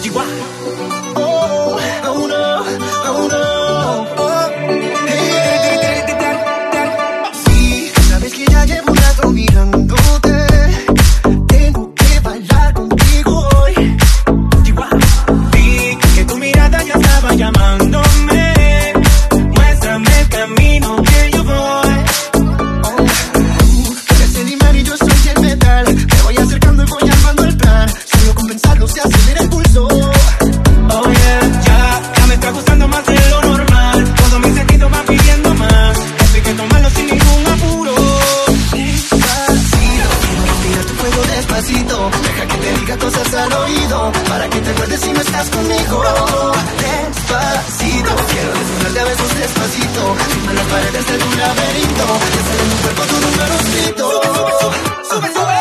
Chihuahua. Oh, oh no, oh no. Oh. Hey. Sí, sabes que ya llevo un rato mirándote. Tengo que bailar contigo hoy. Chihuahua. Vi que tu mirada ya estaba llamándome. Muéstrame el camino que yo voy. Tú eres el imán y yo soy el metal. Me voy acercando y voy armando el plan. Solo con pensarlo se acelera el pulso. Oh yeah, ya me está gustando más de lo normal. Todo mi sentido va pidiendo más. Esto hay que tomarlo sin ningún apuro. Despacito, quiero respirar tu fuego despacito. Deja que te diga cosas al oído, para que te acuerdes si no estás conmigo. Despacito, quiero desnudarte a besos despacito. Firma las paredes de tu laberinto. Que sale en tu cuerpo tu número escrito. Sube, sube, sube.